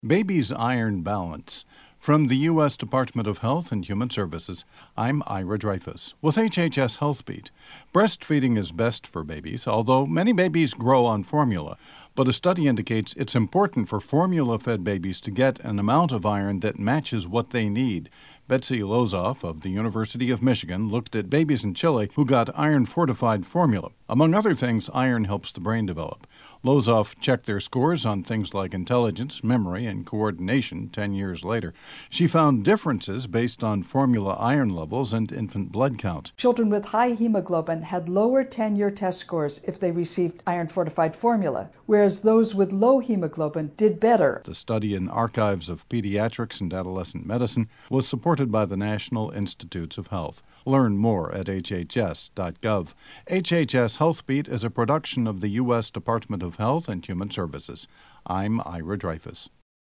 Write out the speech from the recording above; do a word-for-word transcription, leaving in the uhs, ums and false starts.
Baby's Iron Balance. From the U S Department of Health and Human Services, I'm Ira Dreyfus with H H S Healthbeat. Breastfeeding is best for babies, although many babies grow on formula. But a study indicates it's important for formula-fed babies to get an amount of iron that matches what they need. Betsy Lozoff of the University of Michigan looked at babies in Chile who got iron-fortified formula. Among other things, iron helps the brain develop. Lozoff checked their scores on things like intelligence, memory, and coordination ten years later. She found differences based on formula iron levels and infant blood count. Children with high hemoglobin had lower ten-year test scores if they received iron-fortified formula, whereas those with low hemoglobin did better. The study in Archives of Pediatrics and Adolescent Medicine was supported by the National Institutes of Health. Learn more at H H S dot gov. H H S Healthbeat is a production of the U S Department of Health and Human Services. I'm Ira Dreyfus.